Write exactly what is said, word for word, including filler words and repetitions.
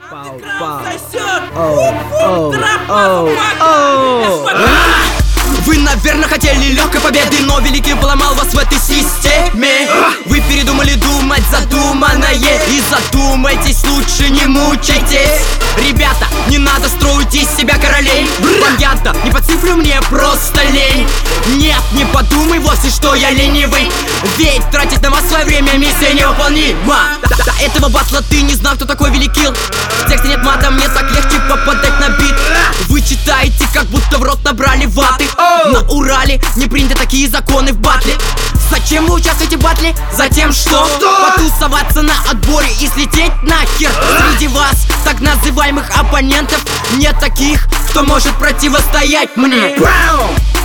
Пау, пау. Оу, оу, оу, оу. Вы, наверное, хотели легкой победы, но великий поломал вас в этой системе. Вы передумали думать задуманное, и задумайтесь, лучше не мучайтесь. Ребята, не надо строить из себя королей. Вам я-то не по цифру, мне просто лень. Нет, не подумай вовсе, что я ленивый, ведь тратить на вас свое время миссия невыполнима. До этого батла ты не знал, кто такой великий. В тексте нет мата, мне так легче попадать на бит. Вы читаете, как будто в рот набрали ваты. На Урале не приняты такие законы в батле. Зачем вы участвуете в батле? Затем что? Потусоваться на отборе и слететь нахер. Среди вас, так называемых оппонентов, нет таких, кто может противостоять мне.